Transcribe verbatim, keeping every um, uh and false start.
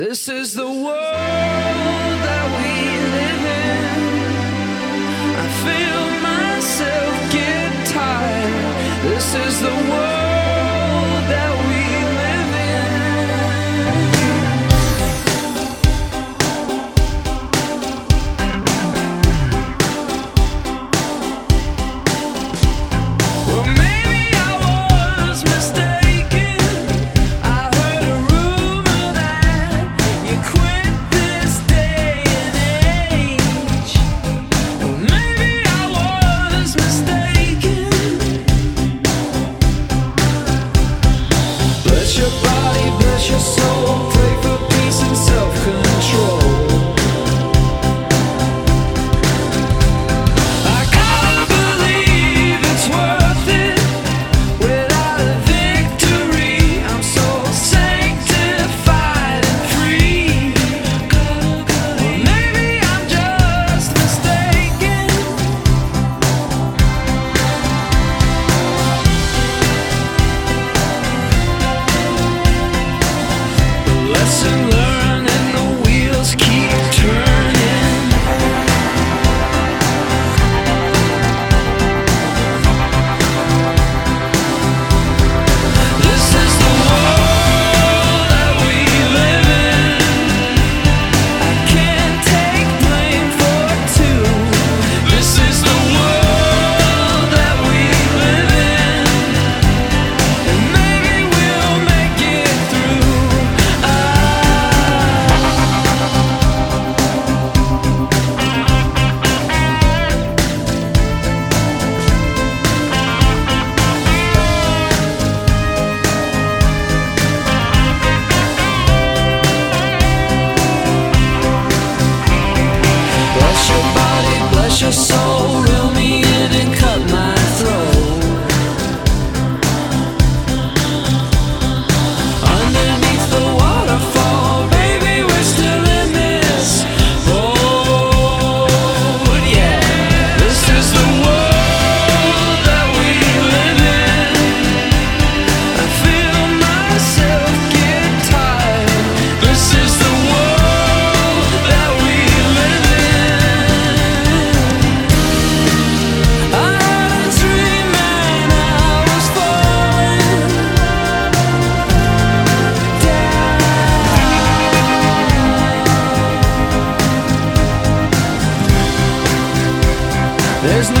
This is the world that we live in. I feel myself get tired. This is the world that we live in. Well, maybe I was mistaken. I heard a rumor that you quit this day and age. Well, maybe I was mistaken. Bless your body, bless your soul. Pray for peace and self-control. I gotta believe it's worth it. Without a victory, I'm so sanctified and free. Or maybe I'm just mistaken. Lesson learned and the wheels keep turning. This is the world that we live in. I can't take blame for two. This is the world that we live in. And maybe we'll make it through. Bless your body, bless your soul. Reel me in and cut my throat. Underneath the waterfall, baby, we're still in this boat. Yeah, this is the world that we live in. I feel myself get tired. This is the world that we live in. I had a dream and I was falling down. There's no